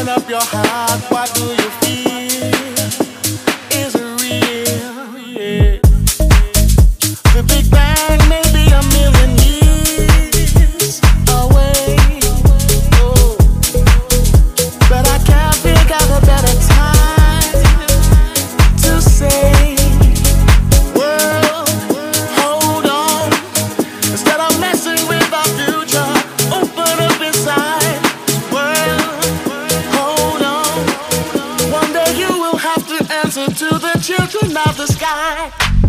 up your heart, what do you feel? Is it real? Yeah. The Big Bang may be a million years away, oh, but I can't think of a better time to say, world, hold on. Instead of messing with our future, open up inside. World, hold on. One day you will have to answer to the children of the sky.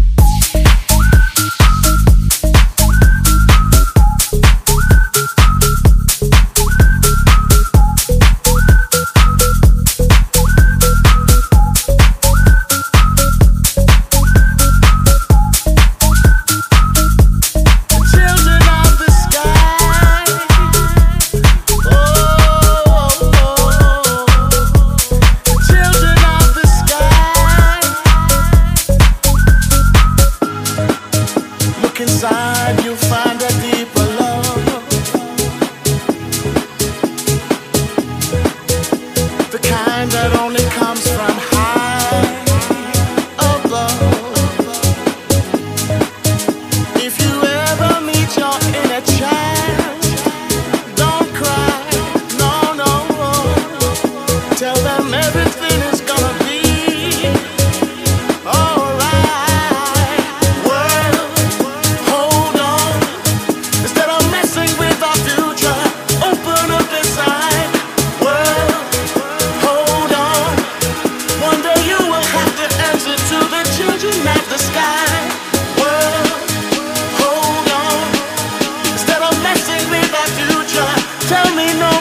Inside you'll find a deeper love, the kind that only comes from high above. If you ever meet your inner child, don't cry, no, no. Tell them everything is gonna be tell me no.